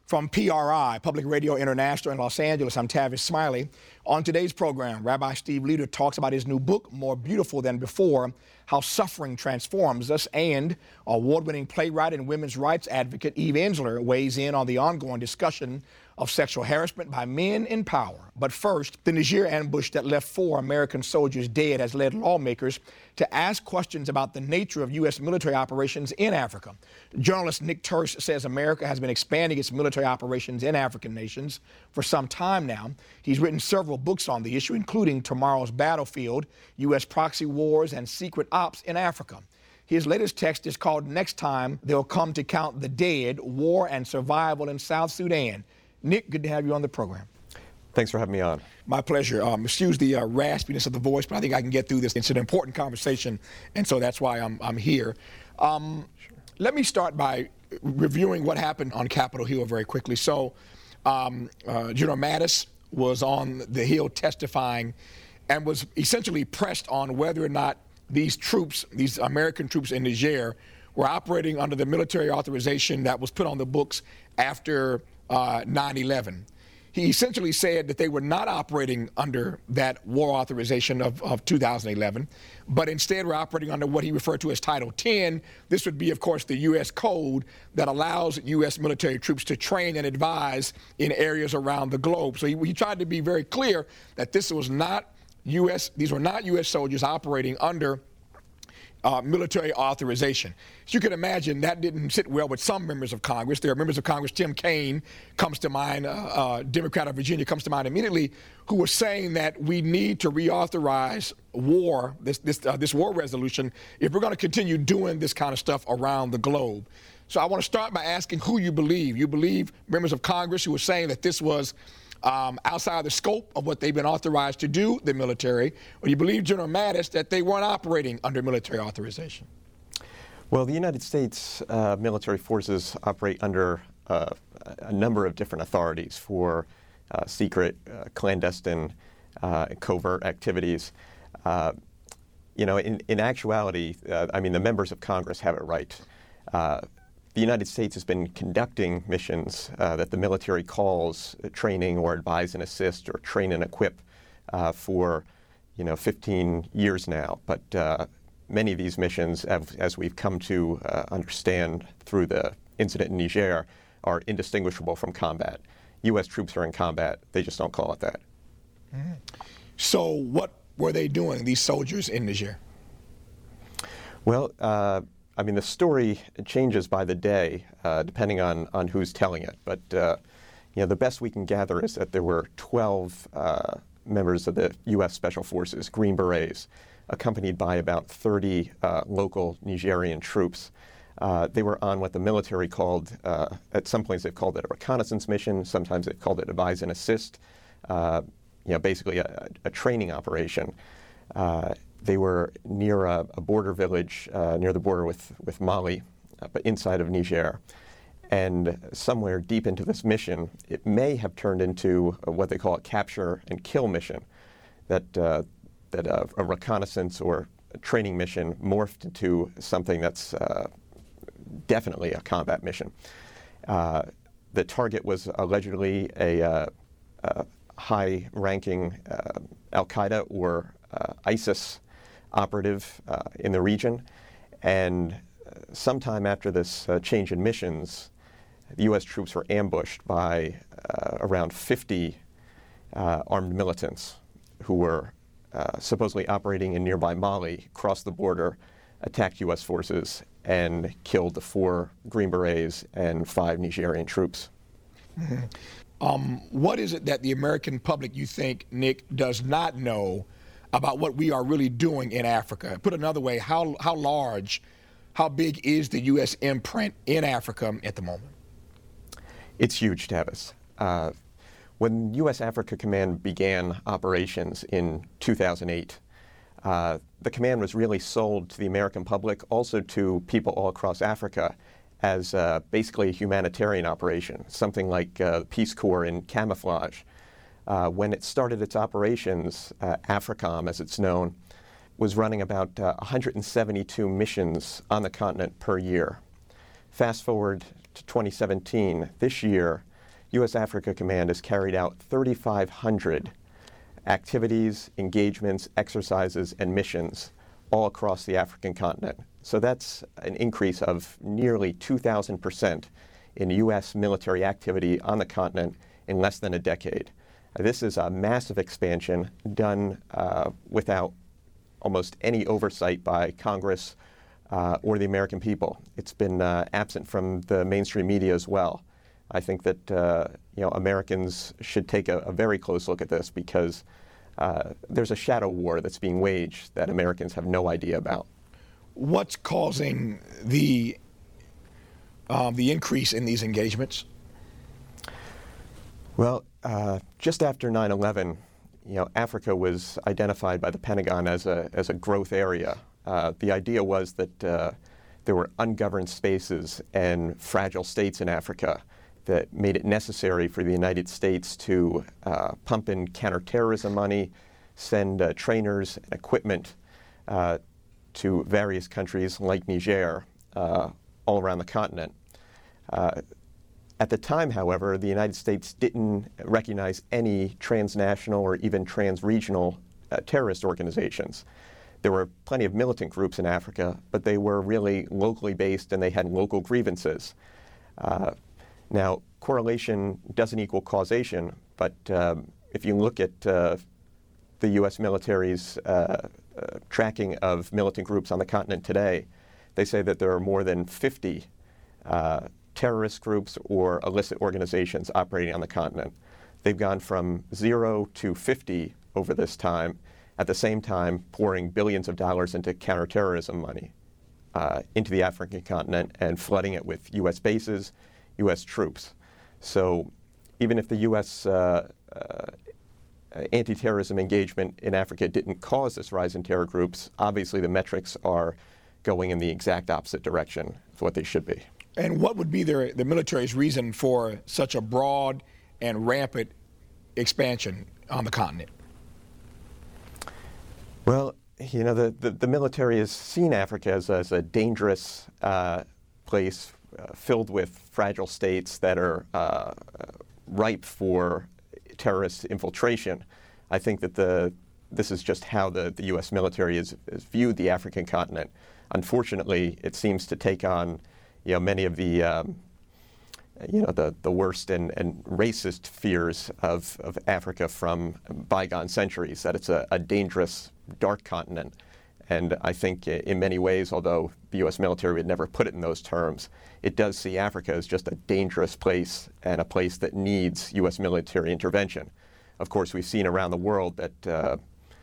From PRI, Public Radio International in Los Angeles, I'm Tavis Smiley. On today's program, Rabbi Steve Leder talks about his new book, More Beautiful Than Before, How Suffering Transforms Us, and award-winning playwright and women's rights advocate Eve Ensler weighs in on the ongoing discussion of sexual harassment by men in power. But first, the Niger ambush that left 4 American soldiers dead has led lawmakers to ask questions about the nature of U.S. military operations in Africa. Journalist Nick Turse says America has been expanding its military operations in African nations for some time now. He's written several books on the issue, including Tomorrow's Battlefield, U.S. Proxy Wars and Secret Ops in Africa. His latest text is called Next Time They'll Come to Count the Dead, War and Survival in South Sudan. Nick, good to have you on the program. Thanks for having me on. My pleasure. Excuse the raspiness of the voice, but I think I can get through this. It's an important conversation, and so that's why I'm here. Let me start by reviewing what happened on Capitol Hill very quickly. So General Mattis was on the Hill testifying and was essentially pressed on whether or not these troops, these American troops in Niger, were operating under the military authorization that was put on the books after 9/11. He essentially said that they were not operating under that war authorization of 2011, but instead were operating under what he referred to as Title 10. This would be, of course, the U.S. code that allows U.S. military troops to train and advise in areas around the globe. So he tried to be very clear that this was not these were not U.S. soldiers operating under military authorization. As you can imagine, that didn't sit well with some members of Congress. There are members of Congress, Tim Kaine comes to mind, Democrat of Virginia comes to mind immediately, who were saying that we need to reauthorize war, this war resolution, if we're going to continue doing this kind of stuff around the globe. So I want to start by asking who you believe. You believe members of Congress who were saying that this was outside the scope of what they've been authorized to do, the military, or you believe General Mattis that they weren't operating under military authorization? Well, the United States military forces operate under a number of different authorities for secret, clandestine, covert activities. In actuality, the members of Congress have it right. The United States has been conducting missions that the military calls training or advise and assist or train and equip for 15 years now. But many of these missions, as we've come to understand through the incident in Niger, are indistinguishable from combat. U.S. troops are in combat. They just don't call it that. So what were they doing, these soldiers in Niger? Well, the story changes by the day, depending on who's telling it. But, the best we can gather is that there were 12 members of the U.S. Special Forces, Green Berets, accompanied by about 30 local Nigerian troops. They were on what the military called, at some points they've called it a reconnaissance mission, sometimes they've called it advise and assist, basically a training operation. They were near a border village, near the border with Mali, but inside of Niger. And somewhere deep into this mission, it may have turned into what they call a capture and kill mission, that a reconnaissance or a training mission morphed into something that's definitely a combat mission. The target was allegedly a high-ranking Al-Qaeda or ISIS operative in the region, and sometime after this change in missions, the U.S. troops were ambushed by around 50 armed militants who were supposedly operating in nearby Mali, crossed the border, attacked U.S. forces, and killed the 4 Green Berets and 5 Nigerian troops. Mm-hmm. What is it that the American public, you think, Nick, does not know about what we are really doing in Africa? Put another way, how large, how big is the U.S. imprint in Africa at the moment? It's huge, Tavis. When U.S. Africa Command began operations in 2008, the command was really sold to the American public, also to people all across Africa, as basically a humanitarian operation, something like Peace Corps in camouflage. When it started its operations, AFRICOM, as it's known, was running about 172 missions on the continent per year. Fast forward to 2017, this year, U.S. Africa Command has carried out 3,500 activities, engagements, exercises, and missions all across the African continent. So that's an increase of nearly 2,000% in U.S. military activity on the continent in less than a decade. This is a massive expansion done without almost any oversight by Congress or the American people. It's been absent from the mainstream media as well. I think that Americans should take a very close look at this because there's a shadow war that's being waged that Americans have no idea about. What's causing the increase in these engagements? Well, just after 9/11, Africa was identified by the Pentagon as a growth area. The idea was that there were ungoverned spaces and fragile states in Africa that made it necessary for the United States to pump in counterterrorism money, send trainers and equipment to various countries like Niger all around the continent. At the time, however, the United States didn't recognize any transnational or even transregional terrorist organizations. There were plenty of militant groups in Africa, but they were really locally based and they had local grievances. Now, correlation doesn't equal causation, but if you look at the U.S. military's tracking of militant groups on the continent today, they say that there are more than 50 terrorist groups or illicit organizations operating on the continent. They've gone from 0 to 50 over this time, at the same time pouring billions of dollars into counterterrorism money into the African continent and flooding it with U.S. bases, U.S. troops. So even if the U.S. Anti-terrorism engagement in Africa didn't cause this rise in terror groups, obviously the metrics are going in the exact opposite direction of what they should be. And what would be the military's reason for such a broad and rampant expansion on the continent? Well, the military has seen Africa as a dangerous place filled with fragile states that are ripe for terrorist infiltration. I think that this is just how the U.S. military has viewed the African continent. Unfortunately, it seems to take on many of the worst and racist fears of Africa from bygone centuries, that it's a dangerous, dark continent. And I think in many ways, although the U.S. military would never put it in those terms, it does see Africa as just a dangerous place and a place that needs U.S. military intervention. Of course, we've seen around the world that,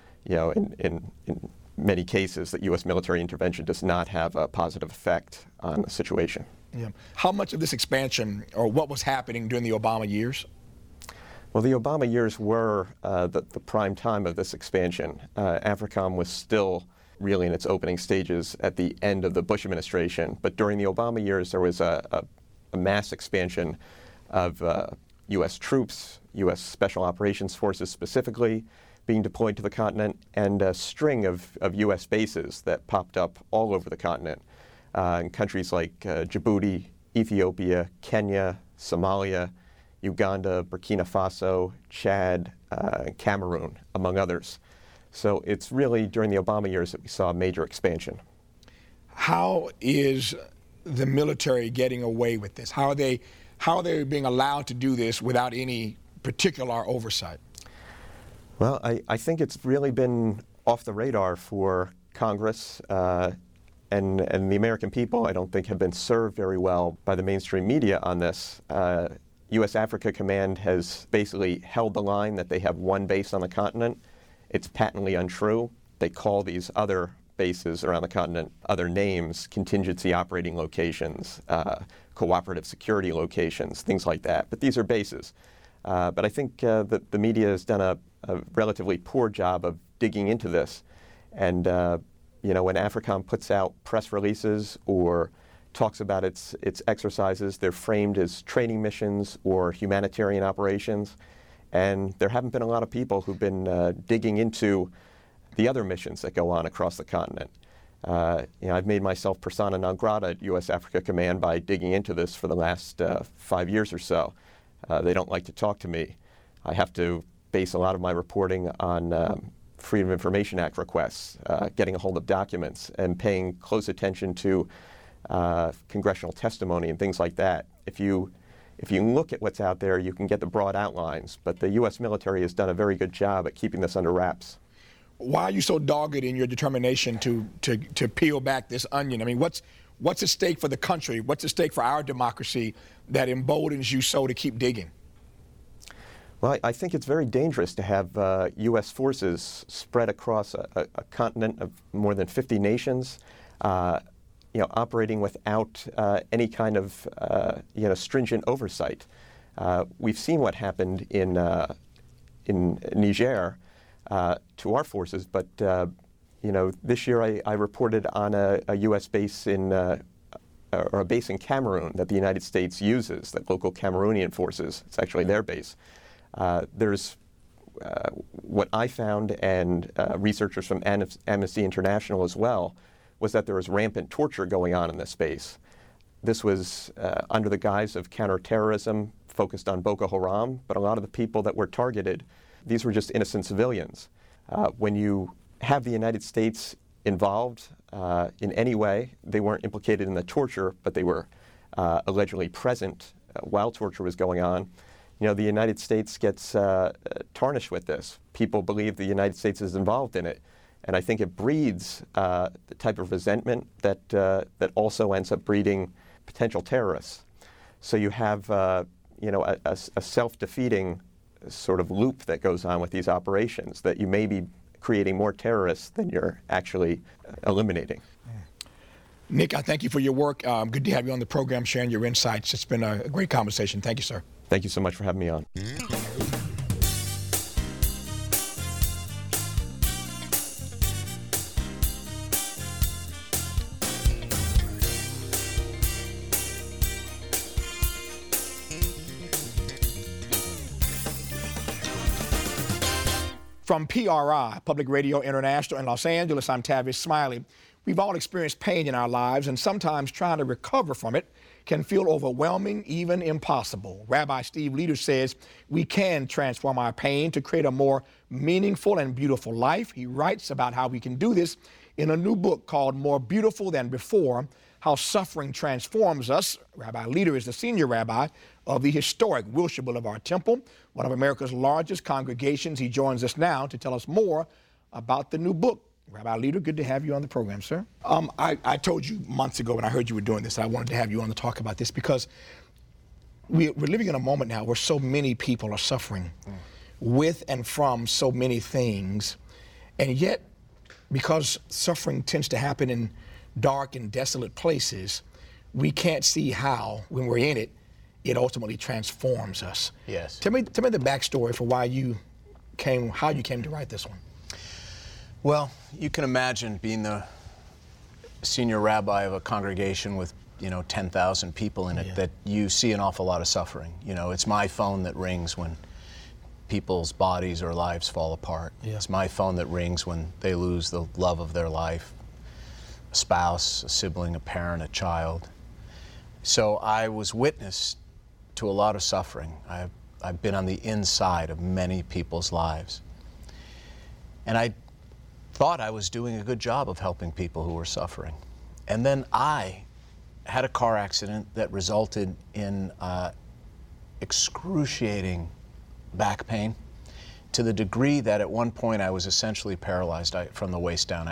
in many cases, that U.S. military intervention does not have a positive effect on the situation. Yeah. How much of this expansion, or what was happening during the Obama years? Well, the Obama years were the prime time of this expansion. AFRICOM was still really in its opening stages at the end of the Bush administration. But during the Obama years, there was a mass expansion of U.S. troops, U.S. Special Operations Forces specifically, being deployed to the continent, and a string of U.S. bases that popped up all over the continent in countries like Djibouti, Ethiopia, Kenya, Somalia, Uganda, Burkina Faso, Chad, Cameroon, among others. So it's really during the Obama years that we saw a major expansion. How is the military getting away with this? How are they being allowed to do this without any particular oversight? Well, I think it's really been off the radar for Congress and the American people. I don't think have been served very well by the mainstream media on this. U.S. Africa Command has basically held the line that they have one base on the continent. It's patently untrue. They call these other bases around the continent other names: contingency operating locations, cooperative security locations, things like that. But these are bases. But I think that the media has done a relatively poor job of digging into this. And when AFRICOM puts out press releases or talks about its exercises, they're framed as training missions or humanitarian operations. And there haven't been a lot of people who've been digging into the other missions that go on across the continent. I've made myself persona non grata at U.S. Africa Command by digging into this for the last 5 years or so. They don't like to talk to me. I have to base a lot of my reporting on Freedom of Information Act requests, getting a hold of documents, and paying close attention to congressional testimony and things like that. If you look at what's out there, you can get the broad outlines, but the U.S. military has done a very good job at keeping this under wraps. Why are you so dogged in your determination to peel back this onion? I mean, what's at stake for the country? What's at stake for our democracy that emboldens you so to keep digging? Well, I think it's very dangerous to have U.S. forces spread across a continent of more than 50 nations, operating without any kind of stringent oversight. We've seen what happened in Niger to our forces, but this year I reported on a U.S. base or a base in Cameroon that the United States uses, that local Cameroonian forces. It's actually their base. There's what I found, and researchers from Amnesty International as well, was that there was rampant torture going on in this space. This was under the guise of counterterrorism focused on Boko Haram, but a lot of the people that were targeted, these were just innocent civilians. When you have the United States involved in any way, they weren't implicated in the torture, but they were allegedly present while torture was going on. The United States gets tarnished with this. People believe the United States is involved in it. And I think it breeds the type of resentment that also ends up breeding potential terrorists. So you have a self-defeating sort of loop that goes on with these operations, that you may be creating more terrorists than you're actually eliminating. Nick, I thank you for your work. Good to have you on the program, sharing your insights. It's been a great conversation. Thank you, sir. Thank you so much for having me on. From PRI, Public Radio International in Los Angeles, I'm Tavis Smiley. We've all experienced pain in our lives, and sometimes trying to recover from it can feel overwhelming, even impossible. Rabbi Steve Leder says we can transform our pain to create a more meaningful and beautiful life. He writes about how we can do this in a new book called More Beautiful Than Before: How Suffering Transforms Us. Rabbi Leder is the senior rabbi of the historic Wilshire Boulevard Temple, one of America's largest congregations. He joins us now to tell us more about the new book. Rabbi Leder, good to have you on the program, sir. I told you months ago when I heard you were doing this, I wanted to have you on to talk about this because we're living in a moment now where so many people are suffering with and from so many things. And yet, because suffering tends to happen in dark and desolate places, we can't see how, when we're in it, it ultimately transforms us. Yes. Tell me the backstory for how you came to write this one. Well, you can imagine being the senior rabbi of a congregation with, 10,000 people in it, that you see an awful lot of suffering. It's my phone that rings when people's bodies or lives fall apart. Yeah. It's my phone that rings when they lose the love of their life, a spouse, a sibling, a parent, a child. So I was witness to a lot of suffering. I've been on the inside of many people's lives. And I thought I was doing a good job of helping people who were suffering. And then I had a car accident that resulted in excruciating back pain, to the degree that at one point I was essentially paralyzed from the waist down.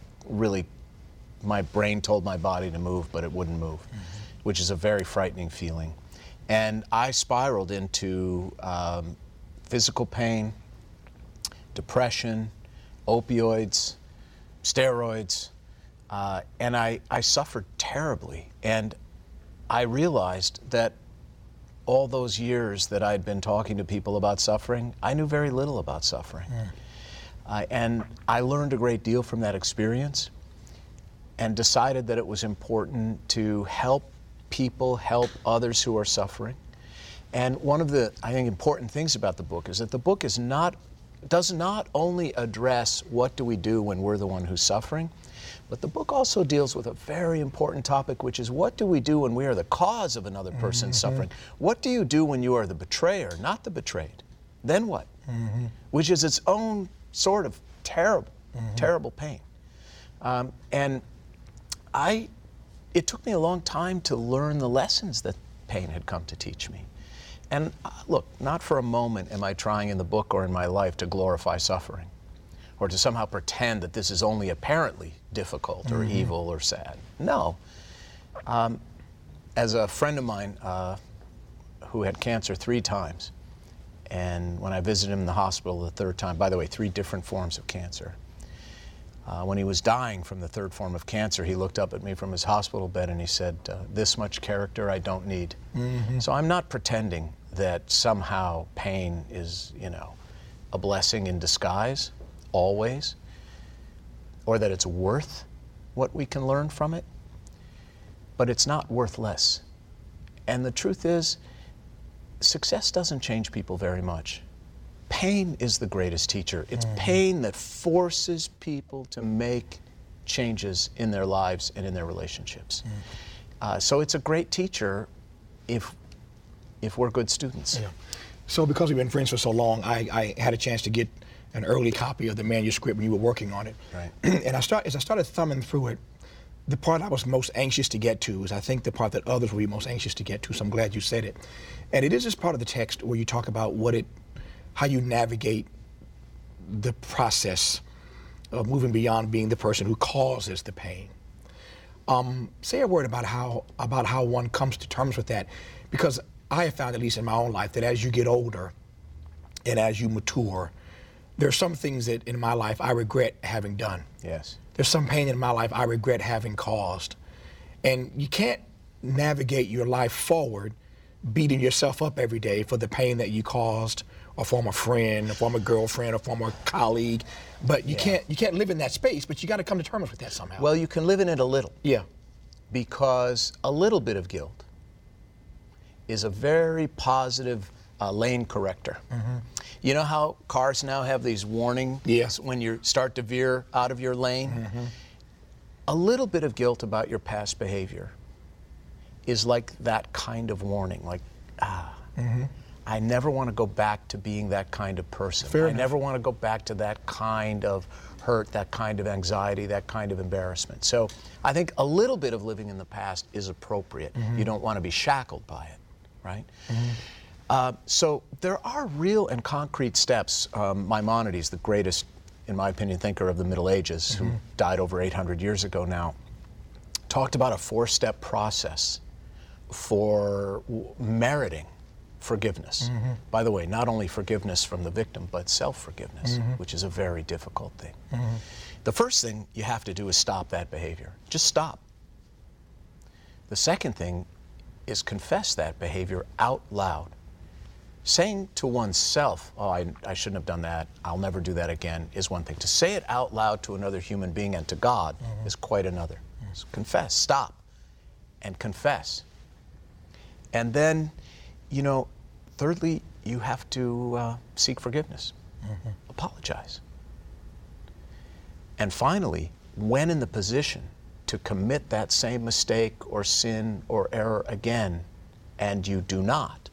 My brain told my body to move, but it wouldn't move, which is a very frightening feeling. And I spiraled into physical pain, depression, opioids, steroids, and I suffered terribly. And I realized that all those years that I'd been talking to people about suffering, I knew very little about suffering. And I learned a great deal from that experience and decided that it was important to help people, help others who are suffering. And one of the, I think, important things about the book is that the book is not does not only address what do we do when we're the one who's suffering, but the book also deals with a very important topic, which is what do we do when we are the cause of another person's suffering? What do you do when you are the betrayer, not the betrayed? Then what? Which is its own sort of terrible, terrible pain. And it took me a long time to learn the lessons that pain had come to teach me. And look, not for a moment am I trying in the book or in my life to glorify suffering, or to somehow pretend that this is only apparently difficult or evil or sad. No. As a friend of mine who had cancer 3 times, and when I visited him in the hospital the 3rd time, by the way, 3 different forms of cancer, when he was dying from the 3rd form of cancer, he looked up at me from his hospital bed and he said, this much character I don't need. So I'm not pretending that somehow pain is, a blessing in disguise, always, or that it's worth what we can learn from it, but it's not worth less. And the truth is, success doesn't change people very much. Pain is the greatest teacher. It's pain that forces people to make changes in their lives and in their relationships. So it's a great teacher if we're good students. Yeah. So because we've been friends for so long, I had a chance to get an early copy of the manuscript when you were working on it. Right. And as I started thumbing through it, the part I was most anxious to get to is, I think, the part that others will be most anxious to get to, so I'm glad you said it. And it is this part of the text where you talk about how you navigate the process of moving beyond being the person who causes the pain. Say a word about how one comes to terms with that, because I have found, at least in my own life, that as you get older and as you mature, there are some things that in my life I regret having done. Yes. There's some pain in my life I regret having caused. And you can't navigate your life forward beating yourself up every day for the pain that you caused, or former friend, or former girlfriend, or former colleague. But you can't live in that space, but you got to come to terms with that somehow. Well, you can live in it a little. Yeah. Because a little bit of guilt is a very positive lane corrector. You know how cars now have these warnings when you start to veer out of your lane? A little bit of guilt about your past behavior is like that kind of warning, like, I never want to go back to being that kind of person. Fair enough. Never want to go back to that kind of hurt, that kind of anxiety, that kind of embarrassment. So I think a little bit of living in the past is appropriate. You don't want to be shackled by it, right? So there are real and concrete steps. Maimonides, the greatest, in my opinion, thinker of the Middle Ages, who died over 800 years ago now, talked about a 4-step process for meriting forgiveness. By the way, not only forgiveness from the victim, but self-forgiveness, which is a very difficult thing. The first thing you have to do is stop that behavior. Just stop. The second thing is confess that behavior out loud. Saying to oneself, oh, I shouldn't have done that, I'll never do that again, is one thing. To say it out loud to another human being and to God is quite another. So confess, stop, and confess. And then, thirdly, you have to seek forgiveness, apologize. And finally, when in the position to commit that same mistake or sin or error again, and you do not,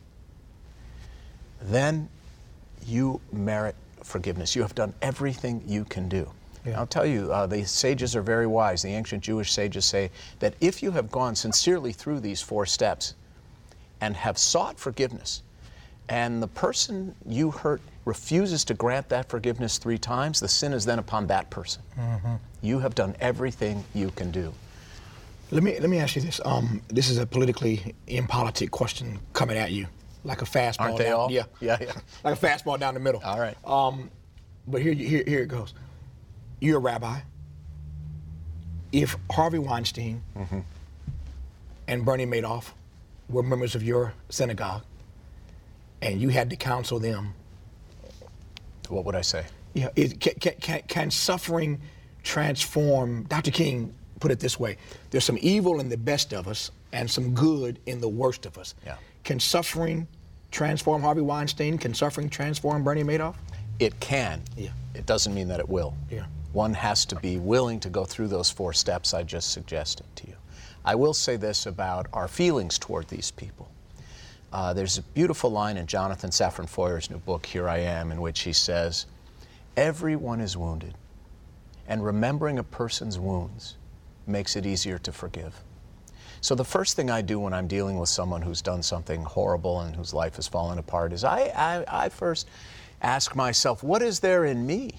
then you merit forgiveness. You have done everything you can do. Yeah. I'll tell you, the sages are very wise. The ancient Jewish sages say that if you have gone sincerely through these 4 steps and have sought forgiveness, and the person you hurt refuses to grant that forgiveness 3 times, the sin is then upon that person. You have done everything you can do. Let me ask you this. This is a politically impolitic question coming at you, like a fastball. Aren't they all? Yeah. Like a fastball down the middle. All right. But here it goes. You're a rabbi. If Harvey Weinstein and Bernie Madoff were members of your synagogue, and you had to counsel them, what would I say? Yeah. Can suffering transform? Dr. King put it this way: there's some evil in the best of us and some good in the worst of us. Yeah. Can suffering transform Harvey Weinstein? Can suffering transform Bernie Madoff? It can. Yeah. It doesn't mean that it will. Yeah. One has to be willing to go through those 4 steps I just suggested to you. I will say this about our feelings toward these people. There's a beautiful line in Jonathan Safran Foer's new book, Here I Am, in which he says, everyone is wounded, and remembering a person's wounds makes it easier to forgive. So the first thing I do when I'm dealing with someone who's done something horrible and whose life has fallen apart is I first ask myself, what is there in me?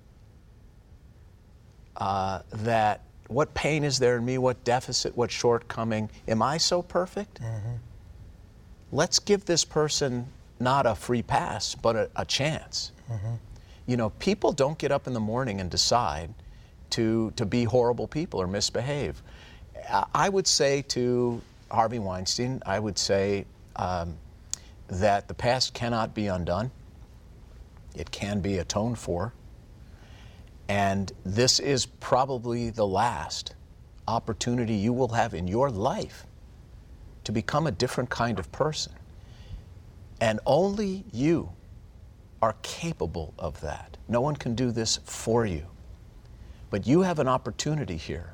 What pain is there in me? What deficit, what shortcoming? Am I so perfect? Mm-hmm. Let's give this person not a free pass, but a chance. Mm-hmm. You know, people don't get up in the morning and decide to be horrible people or misbehave. I would say to Harvey Weinstein, I would say that the past cannot be undone. It can be atoned for. And this is probably the last opportunity you will have in your life to become a different kind of person. And only you are capable of that. No one can do this for you. But you have an opportunity here.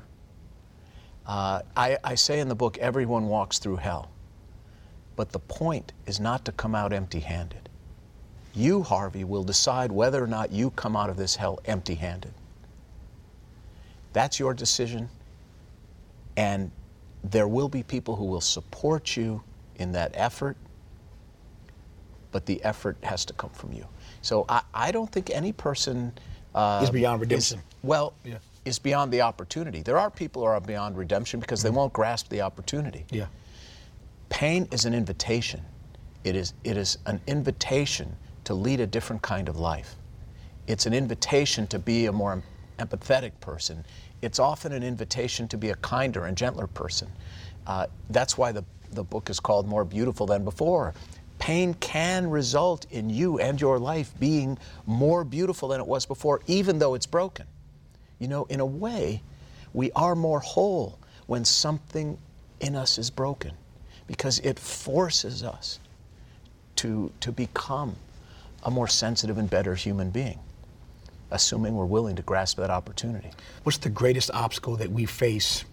I say in the book, everyone walks through hell. But the point is not to come out empty-handed. You, Harvey, will decide whether or not you come out of this hell empty-handed. That's your decision, and there will be people who will support you in that effort, but the effort has to come from you. So I don't think any person is beyond redemption. Is beyond the opportunity. There are people who are beyond redemption because they won't grasp the opportunity. Yeah. Pain is an invitation. It is an invitation to lead a different kind of life. It's an invitation to be a more empathetic person. It's often an invitation to be a kinder and gentler person. That's why the book is called More Beautiful Than Before. Pain can result in you and your life being more beautiful than it was before, even though it's broken. You know, in a way, we are more whole when something in us is broken, because it forces us to become a more sensitive and better human being, assuming we're willing to grasp that opportunity. What's the greatest obstacle that we face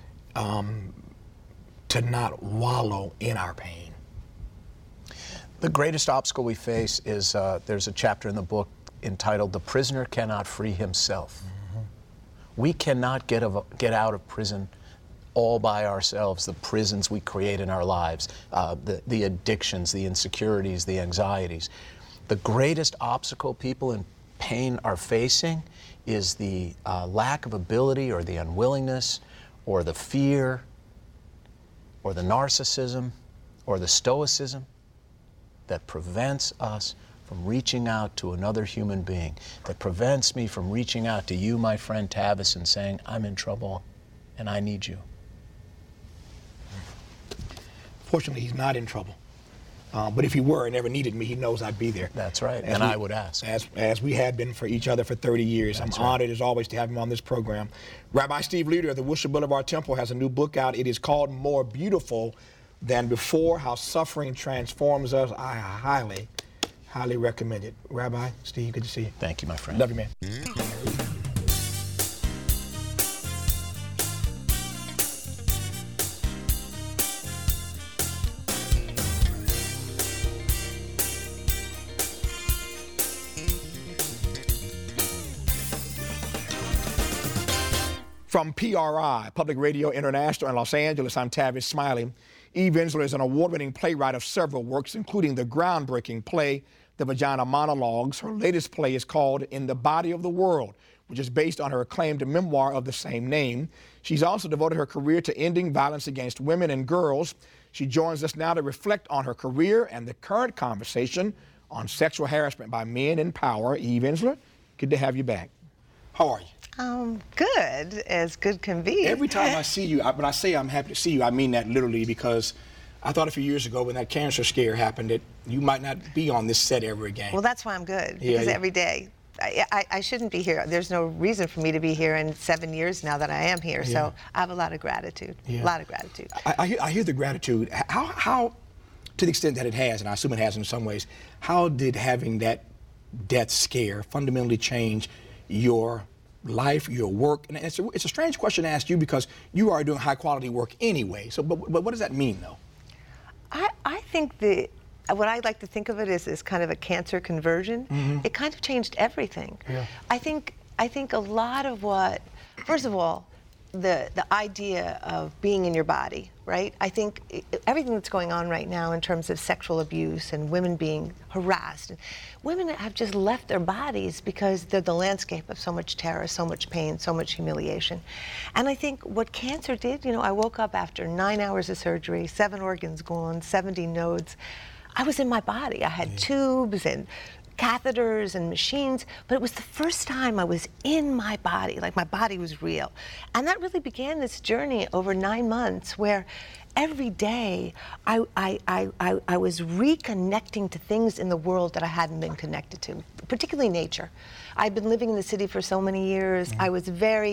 to not wallow in our pain? The greatest obstacle we face is, there's a chapter in the book entitled, The Prisoner Cannot Free Himself. Mm-hmm. We cannot get out of prison all by ourselves, the prisons we create in our lives, the addictions, the insecurities, the anxieties. The greatest obstacle people in pain are facing is the lack of ability or the unwillingness or the fear or the narcissism or the stoicism that prevents us from reaching out to another human being, that prevents me from reaching out to you, my friend Tavis, and saying, I'm in trouble and I need you. Fortunately, he's not in trouble. But if he were and ever needed me, he knows I'd be there. That's right, and I would ask. As we had been for each other for 30 years. That's I'm honored as always to have him on this program. Rabbi Steve Leder of the Worship Boulevard Temple has a new book out. It is called More Beautiful Than Before, How Suffering Transforms Us. I highly, highly recommend it. Rabbi Steve, good to see you. Thank you, my friend. Love you, man. From PRI, Public Radio International in Los Angeles, I'm Tavis Smiley. Eve Ensler is an award-winning playwright of several works, including the groundbreaking play, The Vagina Monologues. Her latest play is called In the Body of the World, which is based on her acclaimed memoir of the same name. She's also devoted her career to ending violence against women and girls. She joins us now to reflect on her career and the current conversation on sexual harassment by men in power. Eve Ensler, good to have you back. How are you? Good, as good can be. Every time I see you, when I say I'm happy to see you, I mean that literally, because I thought a few years ago when that cancer scare happened that you might not be on this set ever again. Well, that's why I'm good, because every day, I shouldn't be here. There's no reason for me to be here in 7 years now that I am here, so I have a lot of gratitude, a lot of gratitude. I hear the gratitude. How, to the extent that it has, and I assume it has in some ways, how did having that death scare fundamentally change your life, your work? And it's a strange question to ask you because you are doing high quality work anyway. So, but what does that mean, though? I think what I like to think of it is kind of a cancer conversion. Mm-hmm. It kind of changed everything. Yeah. I think a lot of what, first of all, the idea of being in your body, right? I think everything that's going on right now in terms of sexual abuse and women being harassed, and women have just left their bodies because they're the landscape of so much terror, so much pain, so much humiliation. And I think what cancer did, I woke up after 9 hours of surgery, 7 organs gone, 70 nodes. I was in my body. I had tubes and catheters and machines, but it was the first time I was in my body, like my body was real. And that really began this journey over 9 months where every day I was reconnecting to things in the world that I hadn't been connected to, particularly nature. I've been living in the city for so many years. I was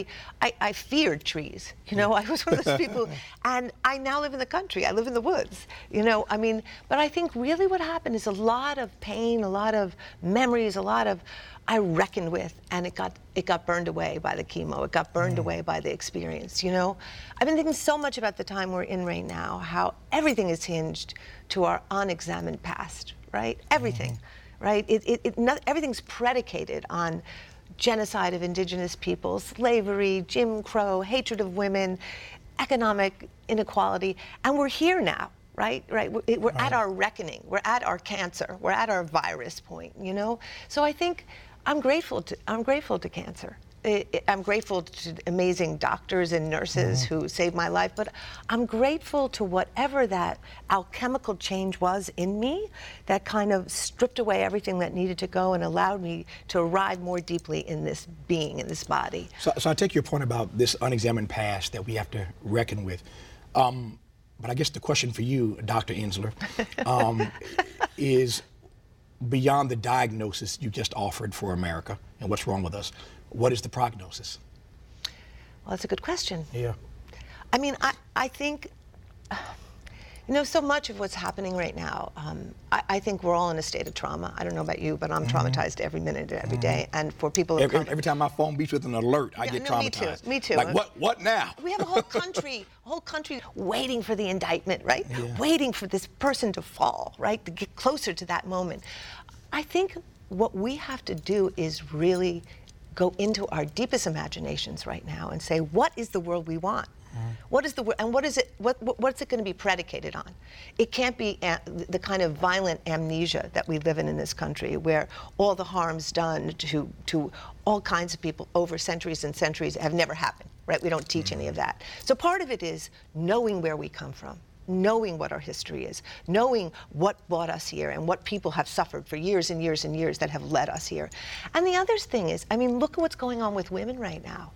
I feared trees. I was one of those people, and I now live in the country. I live in the woods, but I think really what happened is a lot of pain, a lot of memories, I reckoned with, and it got burned away by the chemo. It got burned away by the experience, I've been thinking so much about the time we're in right now, how everything is hinged to our unexamined past, right? Everything. Right? Everything's predicated on genocide of indigenous peoples, slavery, Jim Crow, hatred of women, economic inequality, and we're here now, right? We're at our reckoning. We're at our cancer. We're at our virus point, So I think I'm grateful to cancer. I'm grateful to amazing doctors and nurses who saved my life, but I'm grateful to whatever that alchemical change was in me that kind of stripped away everything that needed to go and allowed me to arrive more deeply in this being, in this body. So I take your point about this unexamined past that we have to reckon with. But I guess the question for you, Dr. Ensler, is beyond the diagnosis you just offered for America and what's wrong with us. What is the prognosis? Well, that's a good question. Yeah. I think, so much of what's happening right now, I think we're all in a state of trauma. I don't know about you, but I'm traumatized every minute, every day. And for people every time my phone beeps with an alert, I get traumatized. Me too. Like, what now? We have a whole country waiting for the indictment, right? Yeah. Waiting for this person to fall, right? To get closer to that moment. I think what we have to do is really go into our deepest imaginations right now and say, what is the world we want? What is the world, and what's it going to be predicated on? It can't be the kind of violent amnesia that we live in this country, where all the harms done to all kinds of people over centuries and centuries have never happened, right? We don't teach any of that. So part of it is knowing where we come from, knowing what our history is, knowing what brought us here and what people have suffered for years and years and years that have led us here. And the other thing is, look at what's going on with women right now.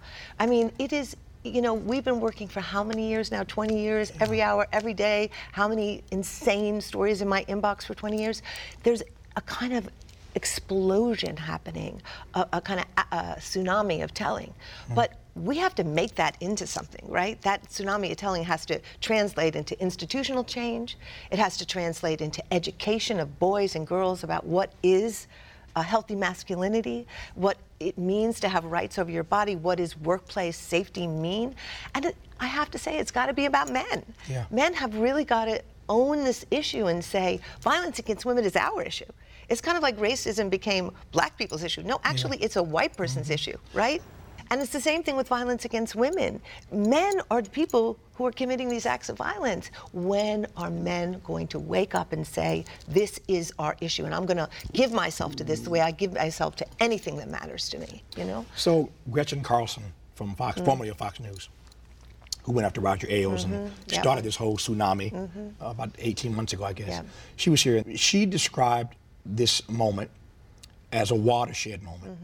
It is, we've been working for how many years now? 20 years, every hour, every day. How many insane stories in my inbox for 20 years? There's a kind of explosion happening, a kind of a tsunami of telling. But we have to make that into something, right? That tsunami of telling has to translate into institutional change. It has to translate into education of boys and girls about what is a healthy masculinity, what it means to have rights over your body, what does workplace safety mean? And I have to say, it's got to be about men. Yeah. Men have really got to own this issue and say, violence against women is our issue. It's kind of like racism became black people's issue. No, actually, it's a white person's issue, right? And it's the same thing with violence against women. Men are the people who are committing these acts of violence. When are men going to wake up and say, this is our issue, and I'm going to give myself to this the way I give myself to anything that matters to me, So Gretchen Carlson from Fox, formerly of Fox News, who went after Roger Ailes and started this whole tsunami about 18 months ago, I guess. Yeah. She was here. She described this moment as a watershed moment.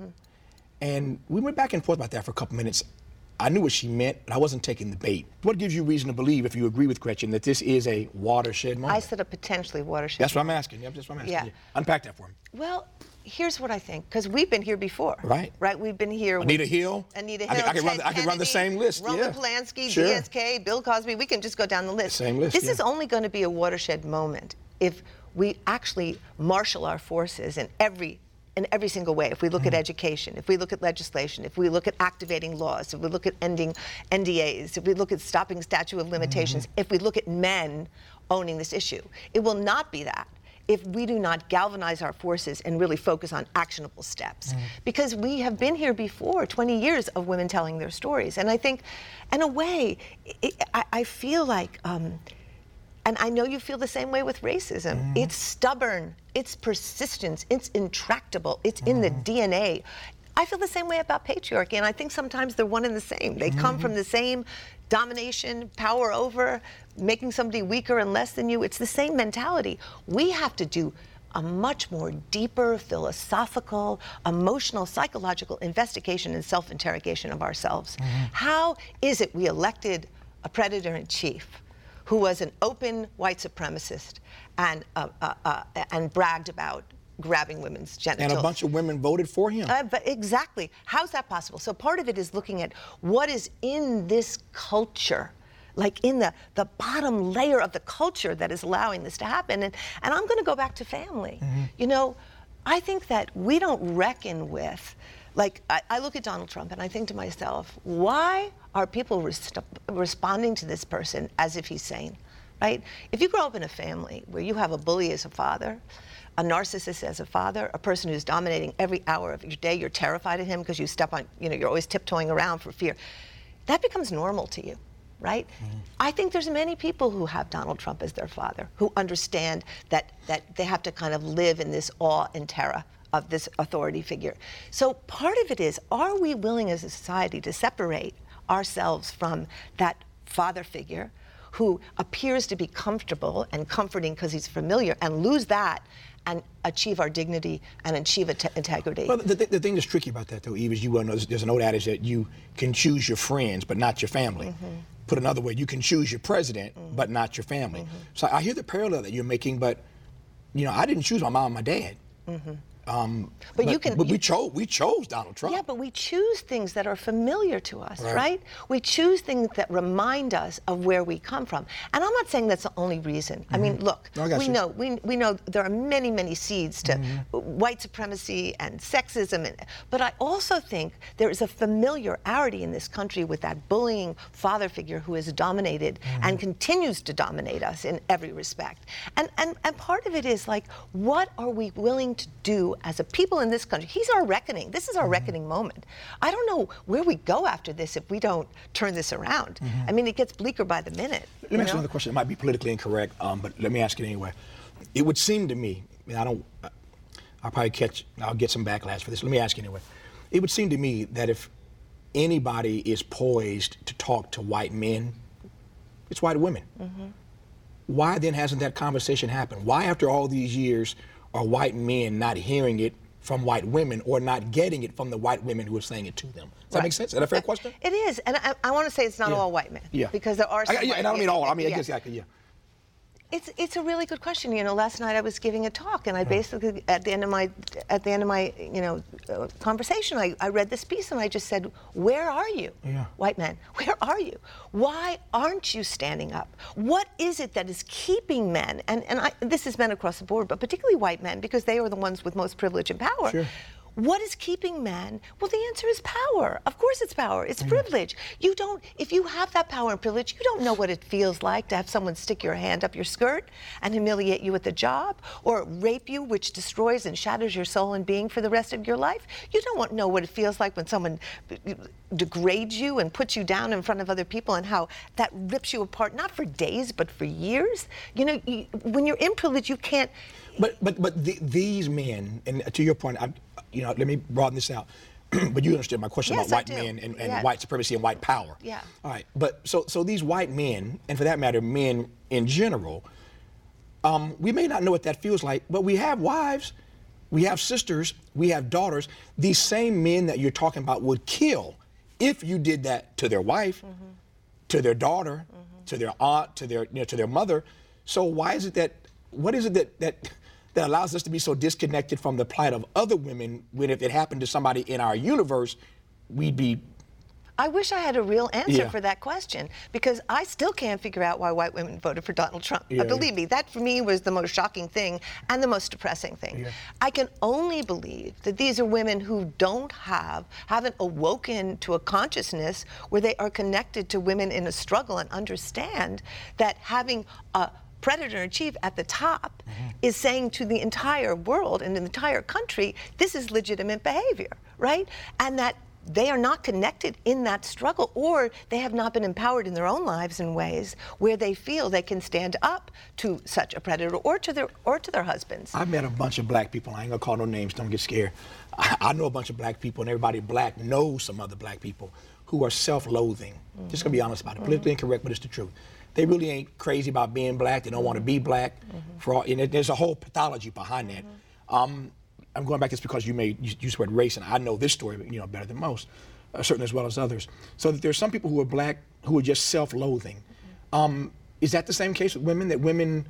And we went back and forth about that for a couple minutes. I knew what she meant, but I wasn't taking the bait. What gives you reason to believe, if you agree with Gretchen, that this is a watershed moment? I said a potentially watershed That's what I'm asking. Yep, that's what I'm asking. Yeah. You. Unpack that for me. Well, here's what I think, because we've been here before. Right. We've been here. Anita Hill. I can run the same list. Roman Polanski, Sure. DSK, Bill Cosby. We can just go down the list. Same list. This is only going to be a watershed moment if we actually marshal our forces in every in every single way. If we look at education, if we look at legislation, if we look at activating laws, if we look at ending NDAs, if we look at stopping statute of limitations, if we look at men owning this issue, it will not be that if we do not galvanize our forces and really focus on actionable steps. Because we have been here before, 20 years of women telling their stories. And I think, in a way, I feel like, and I know you feel the same way with racism, it's stubborn, it's persistent, it's intractable, it's in the DNA. I feel the same way about patriarchy, and I think sometimes they're one and the same. They come from the same domination, power over, making somebody weaker and less than you. It's the same mentality. We have to do a much more deeper, philosophical, emotional, psychological investigation and self-interrogation of ourselves. How is it we elected a predator-in-chief who was an open white supremacist and bragged about grabbing women's genitals? And a bunch of women voted for him. But exactly. How's that possible? So part of it is looking at what is in this culture, like in the bottom layer of the culture that is allowing this to happen. And I'm going to go back to family. You know, I think that we don't reckon with, like, I look at Donald Trump and I think to myself, why are people responding to this person as if he's sane, right? If you grow up in a family where you have a bully as a father, a narcissist as a father, a person who's dominating every hour of your day, you're terrified of him because you step on, you know, you're always tiptoeing around for fear, that becomes normal to you, right? I think there's many people who have Donald Trump as their father, who understand that they have to kind of live in this awe and terror of this authority figure. So part of it is, are we willing as a society to separate ourselves from that father figure who appears to be comfortable and comforting because he's familiar, and lose that and achieve our dignity and achieve integrity? Well, the thing that's tricky about that, though, Eve, is you well know there's an old adage that you can choose your friends but not your family. Put another way, you can choose your president but not your family. So I hear the parallel that you're making, but you know, I didn't choose my mom and my dad. But we chose Donald Trump. Yeah, but we choose things that are familiar to us, right? We choose things that remind us of where we come from. And I'm not saying that's the only reason. I mean, look, we know there are many, many seeds to white supremacy and sexism, but I also think there is a familiarity in this country with that bullying father figure who has dominated and continues to dominate us in every respect. And part of it is like, what are we willing to do as a people in this country? He's our reckoning. This is our reckoning moment. I don't know where we go after this if we don't turn this around. I mean, it gets bleaker by the minute. Let me ask another question. It might be politically incorrect, but let me ask it anyway. It would seem to me, and I'll get some backlash for this. Let me ask you anyway. It would seem to me that if anybody is poised to talk to white men, it's white women. Why then hasn't that conversation happened? Why, after all these years, are white men not hearing it from white women or not getting it from the white women who are saying it to them? Does that make sense? Is that a fair question? It is, and I want to say it's not all white men. Because there are some and I don't mean all. I mean, I guess, yeah. It's a really good question. You know, last night I was giving a talk, and I basically at the end of my conversation, I read this piece, and I just said, "Where are you, white men? Where are you? Why aren't you standing up? What is it that is keeping men?" And this is men across the board, but particularly white men, because they are the ones with most privilege and power. Sure. What is keeping men? Well, the answer is power. Of course it's power. It's privilege. If you have that power and privilege, you don't know what it feels like to have someone stick your hand up your skirt and humiliate you at the job, or rape you, which destroys and shatters your soul and being for the rest of your life. You don't know what it feels like when someone degrades you and puts you down in front of other people, and how that rips you apart, not for days, but for years. You know, when you're in privilege, you can't. But these men, and to your point, let me broaden this out. But you understood my question about white men and white supremacy and white power. Yeah. All right. But so these white men, and for that matter, men in general, we may not know what that feels like, but we have wives, we have sisters, we have daughters. These same men that you're talking about would kill if you did that to their wife, to their daughter, to their aunt, to their mother. So why is it that? What is it that allows us to be so disconnected from the plight of other women, when if it happened to somebody in our universe, we'd be I wish I had a real answer Yeah. for that question, because I still can't figure out why white women voted for Donald Trump. Yeah, Believe me, that for me was the most shocking thing and the most depressing thing. Yeah. I can only believe that these are women who haven't awoken to a consciousness where they are connected to women in a struggle and understand that having a predator-in-chief at the top is saying to the entire world and the entire country, this is legitimate behavior, right? And that they are not connected in that struggle, or they have not been empowered in their own lives in ways where they feel they can stand up to such a predator or to their husbands. I've met a bunch of black people. I ain't gonna call no names, don't get scared. I know a bunch of black people, and everybody black knows some other black people who are self-loathing. Just gonna be honest about it. Politically incorrect, but it's the truth. They really ain't crazy about being black. They don't want to be black. And there's a whole pathology behind that. I'm going back to this because you spread race, and I know this story better than most, certainly as well as others. So that there's some people who are black who are just self-loathing. Is that the same case with women? That women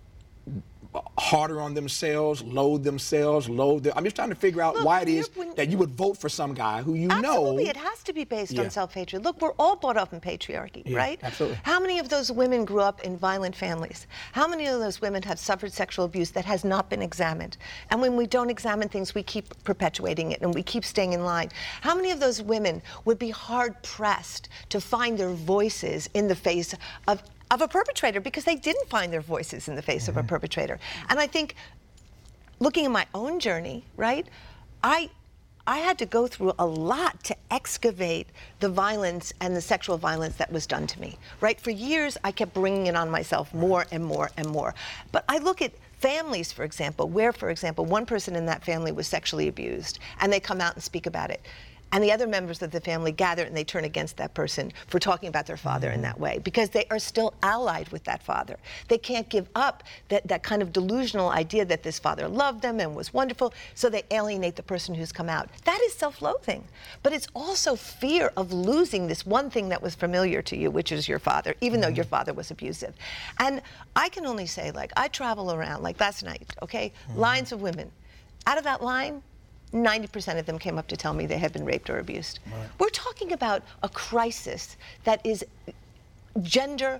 harder on themselves, loathe themselves, I'm just trying to figure out why it is that you would vote for some guy who you know. Absolutely, it has to be based on self-hatred. Look, we're all brought up in patriarchy, right? Absolutely. How many of those women grew up in violent families? How many of those women have suffered sexual abuse that has not been examined? And when we don't examine things, we keep perpetuating it and we keep staying in line. How many of those women would be hard-pressed to find their voices in the face of a perpetrator, because they didn't find their voices in the face of a perpetrator? And I think, looking at my own journey, right, I had to go through a lot to excavate the violence and the sexual violence that was done to me, right? For years, I kept bringing it on myself more and more and more. But I look at families, for example, where, for example, one person in that family was sexually abused, and they come out and speak about it. And the other members of the family gather and they turn against that person for talking about their father in that way, because they are still allied with that father. They can't give up that kind of delusional idea that this father loved them and was wonderful, so they alienate the person who's come out. That is self-loathing. But it's also fear of losing this one thing that was familiar to you, which is your father, even though your father was abusive. And I can only say, I travel around, like last night, okay, lines of women. Out of that line, 90% of them came up to tell me they had been raped or abused. Right. We're talking about a crisis that is gender.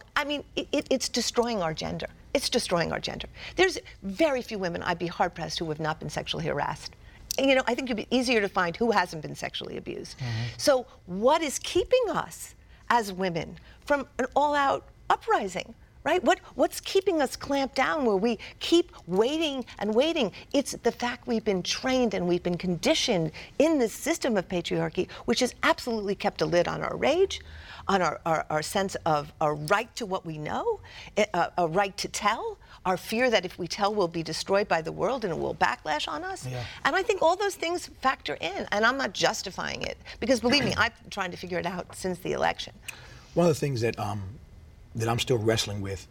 It's destroying our gender. It's destroying our gender. There's very few women, I'd be hard-pressed, who have not been sexually harassed. And, I think it'd be easier to find who hasn't been sexually abused. So what is keeping us as women from an all-out uprising? Right? What's keeping us clamped down where we keep waiting and waiting? It's the fact we've been trained and we've been conditioned in this system of patriarchy, which has absolutely kept a lid on our rage, on our sense of a right to what we know, a right to tell, our fear that if we tell, we'll be destroyed by the world and it will backlash on us. Yeah. And I think all those things factor in, and I'm not justifying it, because believe me, I've been trying to figure it out since the election. One of the things that I'm still wrestling with.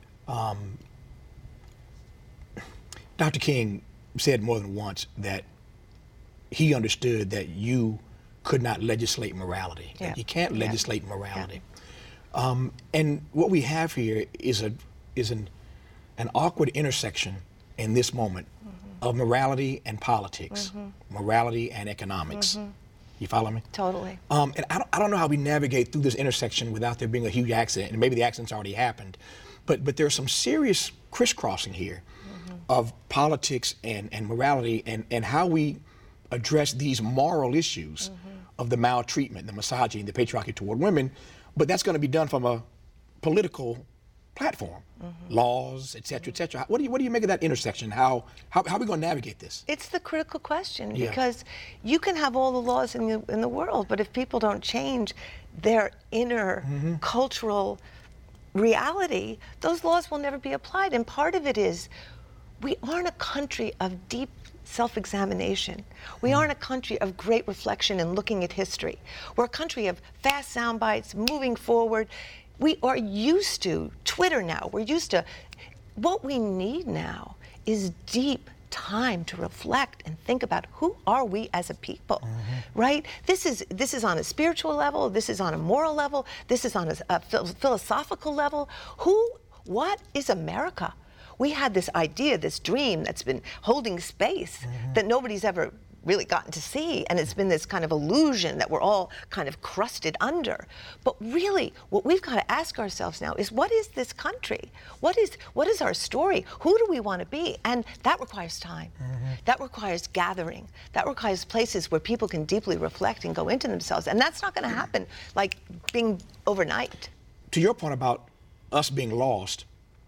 Dr. King said more than once that he understood that you could not legislate morality. Yeah. That you can't legislate morality. Yeah. And what we have here is an awkward intersection in this moment of morality and politics, morality and economics. You follow me? Totally. And I don't know how we navigate through this intersection without there being a huge accident, and maybe the accident's already happened, but there's some serious crisscrossing here of politics and morality and how we address these moral issues of the maltreatment, the misogyny, the patriarchy toward women, but that's going to be done from a political platform, laws, et cetera, et cetera. What do you make of that intersection? How are we going to navigate this? It's the critical question, because you can have all the laws in the world, but if people don't change their inner cultural reality, those laws will never be applied. And part of it is we aren't a country of deep self-examination. We aren't a country of great reflection and looking at history. We're a country of fast sound bites, moving forward. We are used to Twitter now. We're used to, what we need now is deep time to reflect and think about who are we as a people, right? This is on a spiritual level, this is on a moral level, this is on a philosophical level. What is America? We had this idea, this dream that's been holding space that nobody's ever really gotten to see, and it's been this kind of illusion that we're all kind of crusted under. But really, what we've got to ask ourselves now is, what is this country? What is our story? Who do we want to be? And that requires time. That requires gathering. That requires places where people can deeply reflect and go into themselves. And that's not going to happen like being overnight. To your point about us being lost,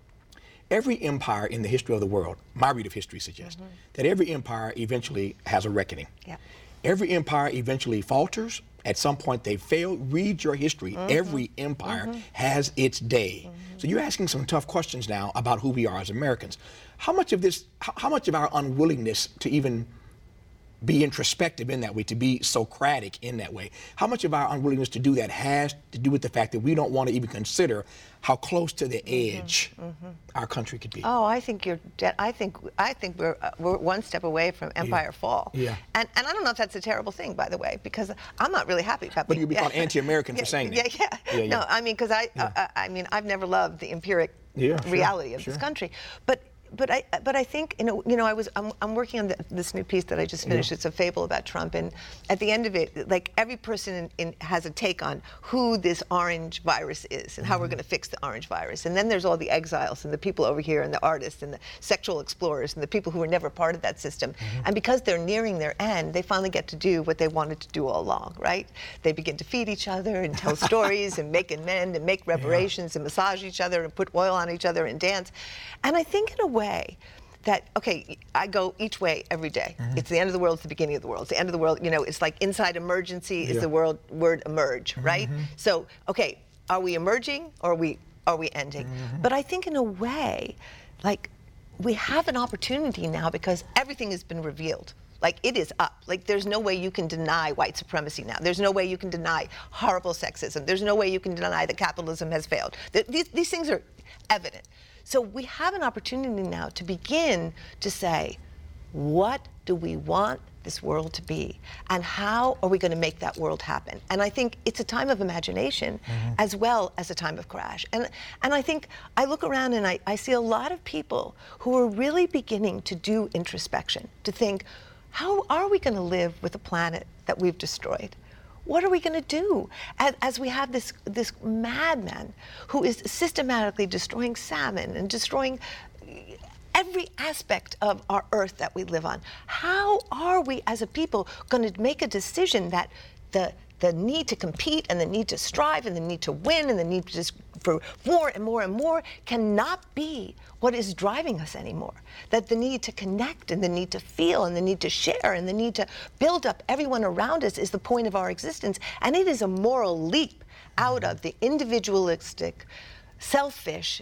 every empire in the history of the world, my read of history suggests, that every empire eventually has a reckoning. Yeah. Every empire eventually falters. At some point they fail. Read your history. Every empire has its day. So you're asking some tough questions now about who we are as Americans. How much of our unwillingness to even be introspective in that way, to be Socratic in that way, how much of our unwillingness to do that has to do with the fact that we don't want to even consider how close to the edge our country could be? Oh, I think you're dead. I think we're one step away from empire fall. Yeah. And I don't know if that's a terrible thing, by the way, because I'm not really happy about. But you'd be called anti-American for saying that. Yeah. No, I mean, because I mean, I've never loved the empiric reality of this country, But I think, I'm working on this new piece that I just finished. It's a fable about Trump, and at the end of it, like, every person has a take on who this orange virus is and how we're going to fix the orange virus. And then there's all the exiles and the people over here and the artists and the sexual explorers and the people who were never part of that system. And because they're nearing their end, they finally get to do what they wanted to do all along, right? They begin to feed each other and tell stories and make amends and make reparations and massage each other and put oil on each other and dance. And I think in a way that, okay, I go each way every day. It's the end of the world, it's the beginning of the world. It's the end of the world, it's like inside emergency is the word emerge, right? So, okay, are we emerging or are we ending? But I think in a way, like, we have an opportunity now because everything has been revealed. Like, it is up. Like, there's no way you can deny white supremacy now. There's no way you can deny horrible sexism. There's no way you can deny that capitalism has failed. These things are evident. So we have an opportunity now to begin to say, what do we want this world to be? And how are we going to make that world happen? And I think it's a time of imagination as well as a time of crash. And I think I look around and I see a lot of people who are really beginning to do introspection, to think, how are we going to live with a planet that we've destroyed? What are we going to do as we have this madman who is systematically destroying salmon and destroying every aspect of our earth that we live on? How are we as a people going to make a decision that the need to compete and the need to strive and the need to win and the need for more and more and more cannot be what is driving us anymore? That the need to connect and the need to feel and the need to share and the need to build up everyone around us is the point of our existence. And it is a moral leap out of the individualistic, selfish,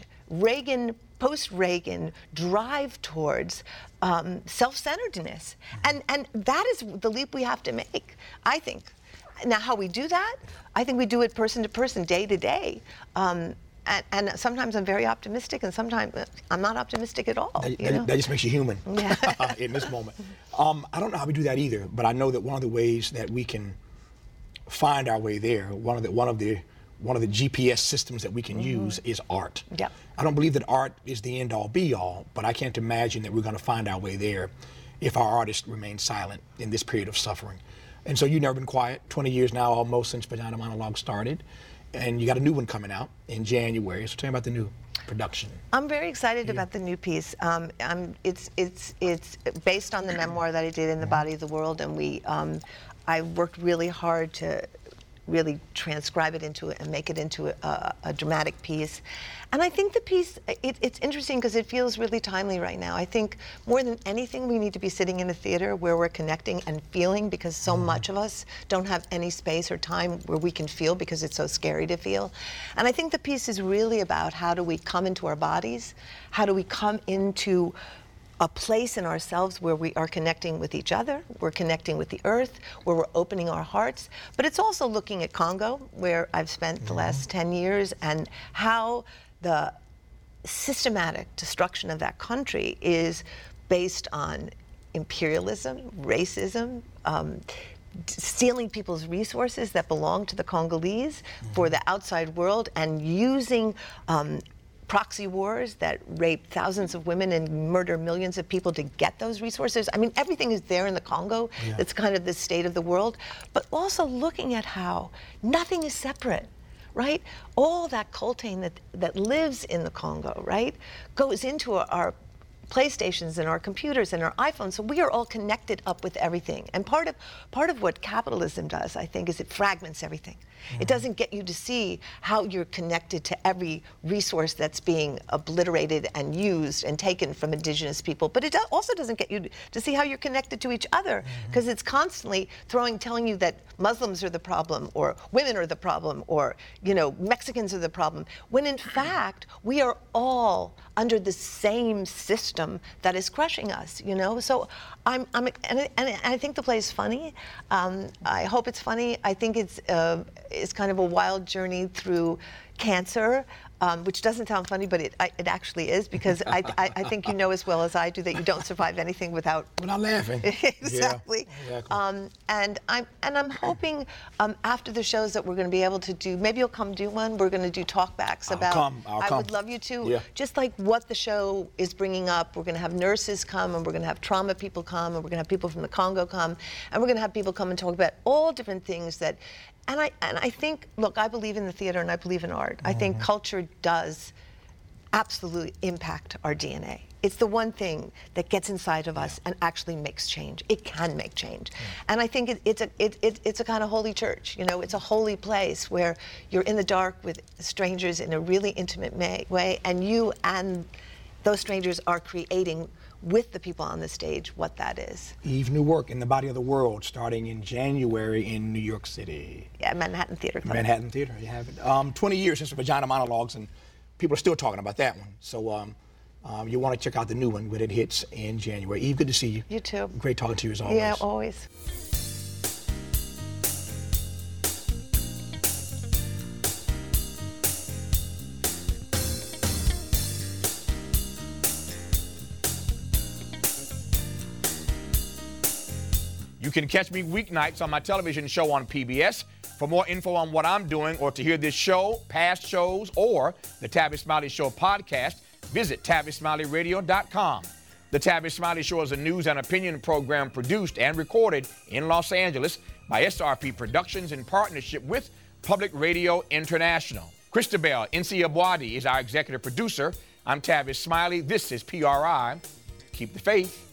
post-Reagan drive towards self-centeredness. And that is the leap we have to make, I think. Now, how we do that, I think we do it person to person, day to day. And sometimes I'm very optimistic, and sometimes I'm not optimistic at all. That just makes you human in this moment. I don't know how we do that either, but I know that one of the ways that we can find our way there, one of the GPS systems that we can use is art. Yep. I don't believe that art is the end all be all, but I can't imagine that we're going to find our way there if our artists remain silent in this period of suffering. And so you've never been quiet, 20 years now almost since Vagina Monologue started, and you got a new one coming out in January. So tell me about the new production. I'm very excited about the new piece. It's based on the memoir that I did in The Body of the World, and I worked really hard to really transcribe it into it and make it into a dramatic piece. And I think the piece, it's interesting because it feels really timely right now. I think more than anything, we need to be sitting in a theater where we're connecting and feeling, because so much of us don't have any space or time where we can feel because it's so scary to feel. And I think the piece is really about how do we come into our bodies? How do we come into a place in ourselves where we are connecting with each other, we're connecting with the earth, where we're opening our hearts. But it's also looking at Congo, where I've spent the last 10 years, and how the systematic destruction of that country is based on imperialism, racism, stealing people's resources that belong to the Congolese for the outside world, and using proxy wars that rape thousands of women and murder millions of people to get those resources. I mean, everything is there in the Congo. Yeah. That's kind of the state of the world. But also looking at how nothing is separate, right? All that coltan that lives in the Congo, right, goes into our PlayStations and our computers and our iPhones. So we are all connected up with everything. And part of what capitalism does, I think, is it fragments everything. It doesn't get you to see how you're connected to every resource that's being obliterated and used and taken from indigenous people. But it also doesn't get you to see how you're connected to each other, because it's constantly telling you that Muslims are the problem, or women are the problem, or Mexicans are the problem, when in fact we are all under the same system that is crushing us. So and I think the play is funny. I hope it's funny. I think it's kind of a wild journey through cancer, which doesn't sound funny, but it actually is, because I think you know as well as I do that you don't survive anything without laughing. Exactly. Yeah, exactly. And I'm hoping after the shows that we're going to be able to do. Maybe you'll come do one. We're going to do talkbacks about. I'll come. I would love you to. Yeah. Just like what the show is bringing up. We're going to have nurses come, and we're going to have trauma people come, and we're going to have people from the Congo come, and we're going to have people come and talk about all different things that. And I think, look, I believe in the theater and I believe in art. I think culture does absolutely impact our DNA. It's the one thing that gets inside of us and actually makes change. It can make change. And I think it's a kind of holy church. It's a holy place where you're in the dark with strangers in a really intimate way, and you and those strangers are creating with the people on the stage what that is. Eve, new work, In the Body of the World, starting in January in New York City. Yeah, Manhattan Theater Club. Manhattan Theater, you have it. 20 years since the Vagina Monologues, and people are still talking about that one. So you want to check out the new one when it hits in January. Eve, good to see you. You too. Great talking to you as always. Yeah, always. You can catch me weeknights on my television show on PBS. For more info on what I'm doing, or to hear this show, past shows, or the Tavis Smiley Show podcast, visit TavisSmileyRadio.com. The Tavis Smiley Show is a news and opinion program produced and recorded in Los Angeles by SRP Productions in partnership with Public Radio International. Christabel Nsiabwadi is our executive producer. I'm Tavis Smiley. This is PRI. Keep the faith.